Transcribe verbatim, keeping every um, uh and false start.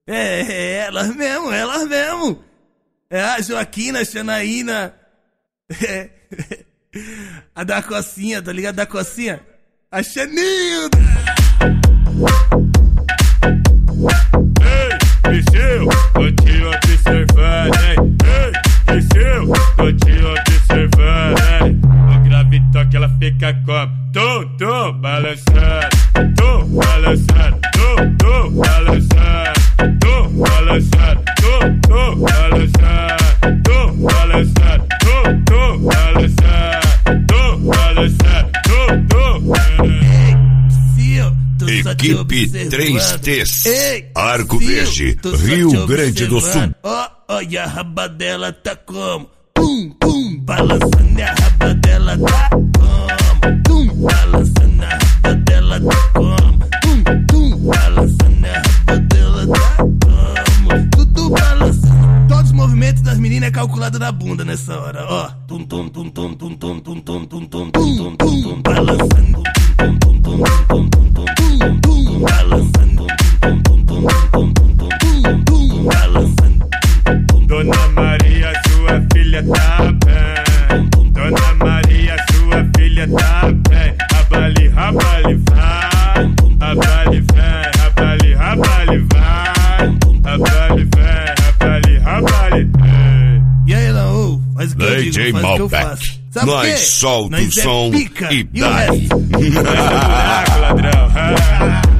É, é, elas mesmo, elas mesmo. É a Joaquina, a Xanaína. É, a da Cocinha, tá ligado? Da Cocinha. A Xanilda. Ei, bicho, tô te observando, hein? Ei, bicho, tô te observando, hein? O grave toque, ela fica como? Tum, tum, balançando. Tum, balançando. Tum, tum, balançando. Tum, balançando. Tum, tum, balançando. Tum, balançando. Tum, tum, balançando. Tum, balançando. Tum, tum. Equipe três T Arco Verde, Rio Grande do Sul. Ó, oh, olha a raba dela tá como? Pum, pum, balançando e a raba dela tá como? Tum, balançando a raba dela tá como? Tum, tum, balançando a raba dela tá como? Tudo balançando. Todos os movimentos das meninas é calculado na bunda nessa hora, ó. Tum, tum, tum, tum, tum, tum, tum, tum, tum, tum, tum, tum, tum, balançando. Tum, tum, tum, tum, tum, tum, tum, tum, balançando. Tum, tum, tum, tum, tum, tum, tum, balançando. Dona Maria, sua filha tá bem. Dona Maria, sua filha tá bem. Rabali, rabali, vai. Rabali, vem. Rabali, rabali, vai. Rabali, vem. Rabali, rabali, vem. E aí, Laú? Faz o que eu digo, faz o que eu faço. Sabe o quê? Nós solta o Nós é som pica, e e o dá. resto? Buraco, ladrão.